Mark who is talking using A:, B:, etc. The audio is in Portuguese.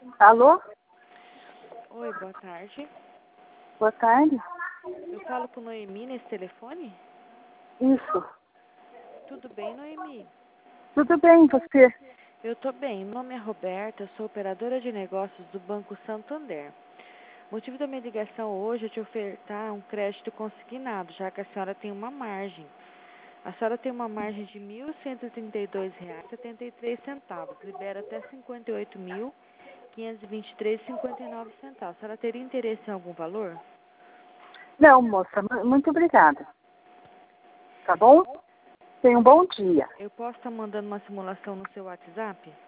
A: Alô?
B: Oi, boa tarde.
A: Boa tarde.
B: Eu falo com Noemi nesse telefone?
A: Isso.
B: Tudo bem, Noemi?
A: Tudo bem, você?
B: Eu tô bem. Meu nome é Roberta, sou operadora de negócios do Banco Santander. O motivo da minha ligação hoje é te ofertar um crédito consignado, já que a senhora tem uma margem. A senhora tem uma margem de R$ 1.132,73. Libera até R$ 58.523,59. A senhora teria interesse em algum valor?
A: Não, moça, muito obrigada. Tá bom? Tenha um bom dia.
B: Eu posso estar mandando uma simulação no seu WhatsApp?